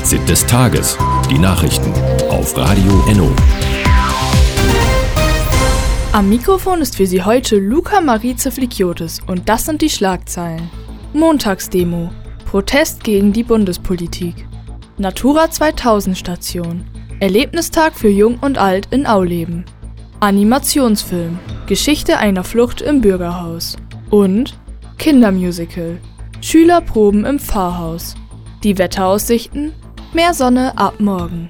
Fazit des Tages. Die Nachrichten auf Radio Enno. Am Mikrofon ist für Sie heute Luca Marice Flikiotis und das sind die Schlagzeilen. Montagsdemo. Protest gegen die Bundespolitik. Natura 2000 Station. Erlebnistag für Jung und Alt in Auleben. Animationsfilm. Geschichte einer Flucht im Bürgerhaus. Und Kindermusical. Schüler proben im Pfarrhaus. Die Wetteraussichten? Mehr Sonne ab morgen.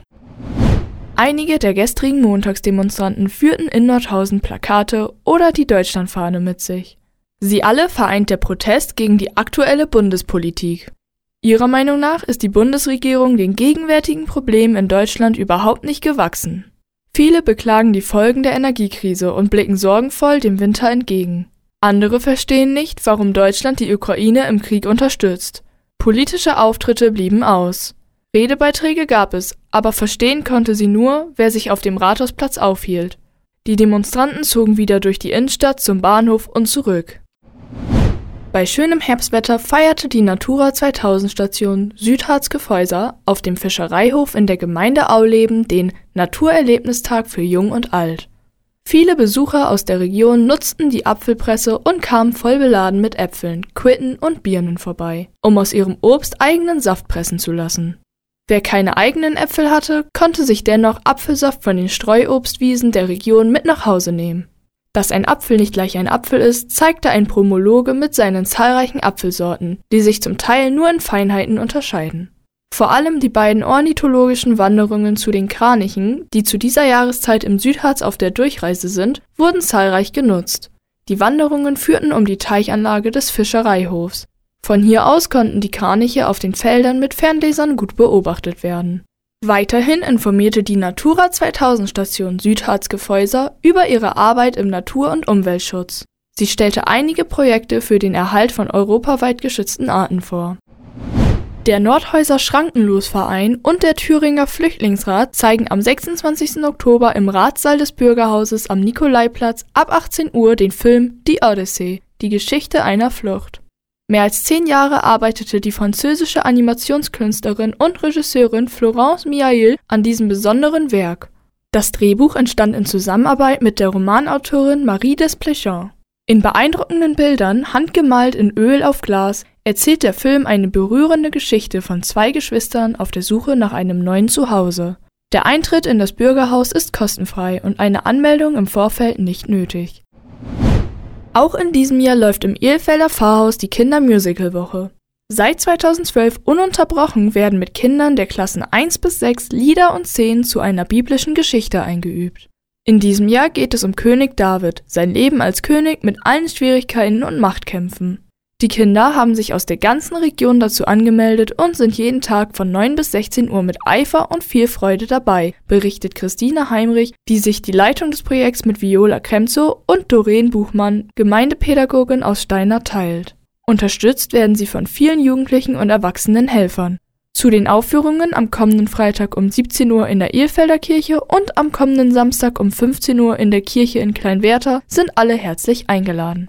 Einige der gestrigen Montagsdemonstranten führten in Nordhausen Plakate oder die Deutschlandfahne mit sich. Sie alle vereint der Protest gegen die aktuelle Bundespolitik. Ihrer Meinung nach ist die Bundesregierung den gegenwärtigen Problemen in Deutschland überhaupt nicht gewachsen. Viele beklagen die Folgen der Energiekrise und blicken sorgenvoll dem Winter entgegen. Andere verstehen nicht, warum Deutschland die Ukraine im Krieg unterstützt. Politische Auftritte blieben aus. Redebeiträge gab es, aber verstehen konnte sie nur, wer sich auf dem Rathausplatz aufhielt. Die Demonstranten zogen wieder durch die Innenstadt zum Bahnhof und zurück. Bei schönem Herbstwetter feierte die Natura 2000 Station Südharz-Gefäuser auf dem Fischereihof in der Gemeinde Auleben den Naturerlebnistag für Jung und Alt. Viele Besucher aus der Region nutzten die Apfelpresse und kamen voll beladen mit Äpfeln, Quitten und Birnen vorbei, um aus ihrem Obst eigenen Saft pressen zu lassen. Wer keine eigenen Äpfel hatte, konnte sich dennoch Apfelsaft von den Streuobstwiesen der Region mit nach Hause nehmen. Dass ein Apfel nicht gleich ein Apfel ist, zeigte ein Pomologe mit seinen zahlreichen Apfelsorten, die sich zum Teil nur in Feinheiten unterscheiden. Vor allem die beiden ornithologischen Wanderungen zu den Kranichen, die zu dieser Jahreszeit im Südharz auf der Durchreise sind, wurden zahlreich genutzt. Die Wanderungen führten um die Teichanlage des Fischereihofs. Von hier aus konnten die Kraniche auf den Feldern mit Fernlesern gut beobachtet werden. Weiterhin informierte die Natura 2000 Station Südharz-Gefäuser über ihre Arbeit im Natur- und Umweltschutz. Sie stellte einige Projekte für den Erhalt von europaweit geschützten Arten vor. Der Nordhäuser Schrankenlosverein und der Thüringer Flüchtlingsrat zeigen am 26. Oktober im Ratssaal des Bürgerhauses am Nikolaiplatz ab 18 Uhr den Film Die Odyssee, die Geschichte einer Flucht. Mehr als 10 Jahre arbeitete die französische Animationskünstlerin und Regisseurin Florence Miail an diesem besonderen Werk. Das Drehbuch entstand in Zusammenarbeit mit der Romanautorin Marie Desplechin. In beeindruckenden Bildern, handgemalt in Öl auf Glas, erzählt der Film eine berührende Geschichte von 2 Geschwistern auf der Suche nach einem neuen Zuhause. Der Eintritt in das Bürgerhaus ist kostenfrei und eine Anmeldung im Vorfeld nicht nötig. Auch in diesem Jahr läuft im Ehlfelder Pfarrhaus die Kindermusicalwoche. Seit 2012 ununterbrochen werden mit Kindern der Klassen 1 bis 6 Lieder und Szenen zu einer biblischen Geschichte eingeübt. In diesem Jahr geht es um König David, sein Leben als König mit allen Schwierigkeiten und Machtkämpfen. Die Kinder haben sich aus der ganzen Region dazu angemeldet und sind jeden Tag von 9 bis 16 Uhr mit Eifer und viel Freude dabei, berichtet Christine Heimrich, die sich die Leitung des Projekts mit Viola Kremzow und Doreen Buchmann, Gemeindepädagogin aus Steinach, teilt. Unterstützt werden sie von vielen Jugendlichen und erwachsenen Helfern. Zu den Aufführungen am kommenden Freitag um 17 Uhr in der Ehlfelder Kirche und am kommenden Samstag um 15 Uhr in der Kirche in Kleinwerther sind alle herzlich eingeladen.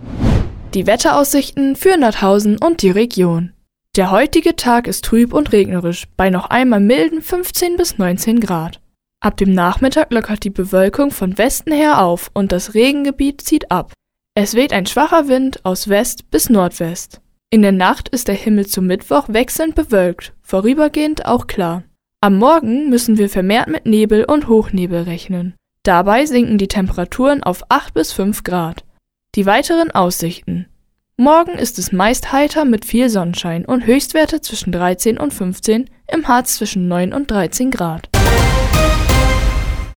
Die Wetteraussichten für Nordhausen und die Region. Der heutige Tag ist trüb und regnerisch, bei noch einmal milden 15 bis 19 Grad. Ab dem Nachmittag lockert die Bewölkung von Westen her auf und das Regengebiet zieht ab. Es weht ein schwacher Wind aus West bis Nordwest. In der Nacht ist der Himmel zum Mittwoch wechselnd bewölkt, vorübergehend auch klar. Am Morgen müssen wir vermehrt mit Nebel und Hochnebel rechnen. Dabei sinken die Temperaturen auf 8 bis 5 Grad. Die weiteren Aussichten. Morgen ist es meist heiter mit viel Sonnenschein und Höchstwerte zwischen 13 und 15, im Harz zwischen 9 und 13 Grad.